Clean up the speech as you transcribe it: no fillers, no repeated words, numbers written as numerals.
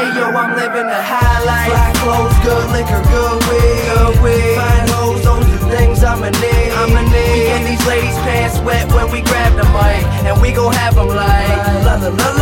Ayo, I'm living the highlight. Fly clothes, good liquor, good weed. Fine hoes, those are things I'ma need. We get these ladies' pants wet when we grab the mic, and we gon' have them like la la la la.